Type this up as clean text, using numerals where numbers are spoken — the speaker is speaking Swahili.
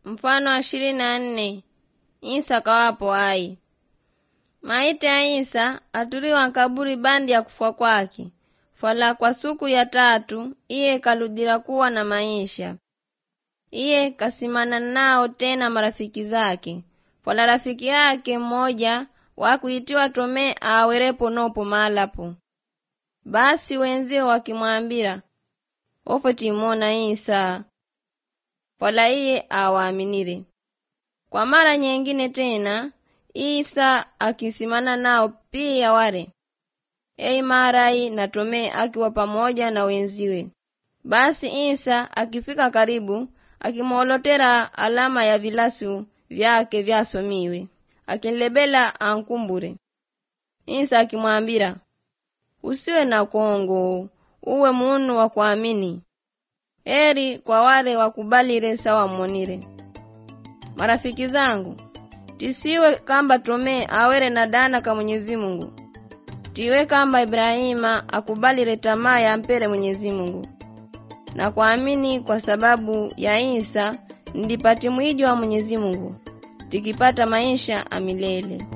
Mfano wa 24. Isa kawapo hai. Maiti ya Isa aturiwa nkaburi bandi ya kufwa kwake. Fala kwa siku ya 3 iye kaludira kuwa na maisha. Iye kasimana nao tena marafiki zake. Fala rafiki yake mmoja wakuitiwa Tome awerepo nopo malapo. Basi wenzio wakimwambira, ofo timona Isa. Fala iye awaaminire. Kwa mara nyingine tena, Isa akisimana nao pia ware. Marai na Tome akiwa pamoja na wenziwe. Basi Isa akifika karibu, akimolotera alama ya vilasu vyake vyasomiwe. Akinlebela ankumbure. Isa akimwambira, usiwe na kongo, uwe munu wa kuamini. Heri kwa wale wakubalire sawa monire. Marafiki zangu, tisiwe kamba Tome awere na dana ka Mwenyezi Mungu. Tiwe kamba Ibrahima akubalire tamaa ya mpere Mwenyezi Mungu. Na kuamini kwa sababu ya Isa ndipati mwijo wa Mwenyezi Mungu. Tikipata maisha amilele.